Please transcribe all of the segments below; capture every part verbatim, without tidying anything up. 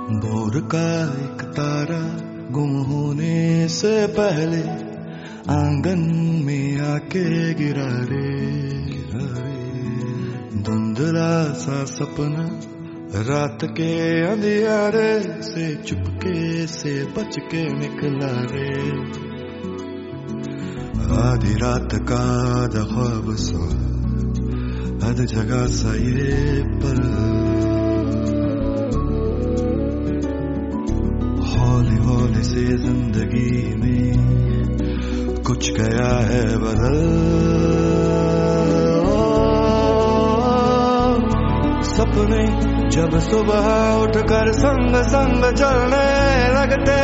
भोर का एक तारा गुम होने से पहले आंगन में आके गिरा रे, गिरा रे। धुंधला सा सपना रात के अंधियारे से चुपके से बच के निकला रे। आधी रात का आधा ख्वाब सा हद जगह सा ये पल, हौले हौले से जिंदगी में कुछ गया है बदल। सपने जब सुबह उठकर संग संग चलने लगते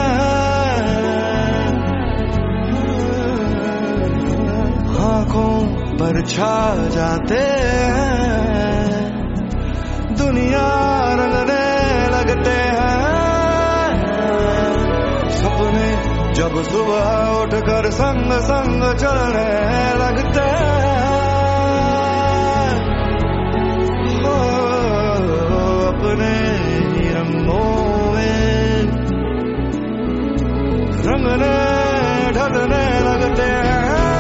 आँखों पर छा जाते हैं, दुनिया रंगने लगते हैं। सपने जब सुबह उठकर संग संग चलने लगते हो, अपने ही रंगों में रंगने ढलने लगते हैं।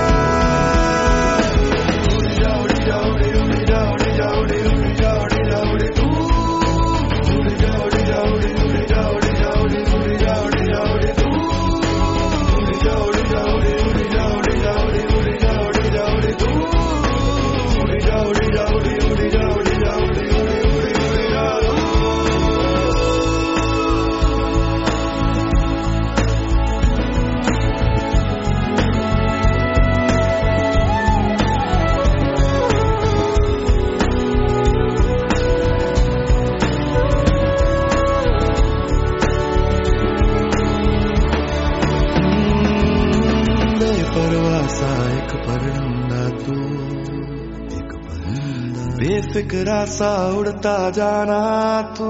एक परिंदा तू, एक परिंदा बेफिक्रा सा उड़ता जाना तू,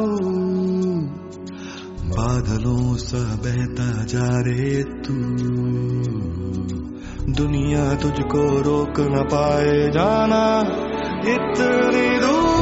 बादलों सा बहता जा रे तू। दुनिया तुझको रोक न पाए जाना इतनी दूर।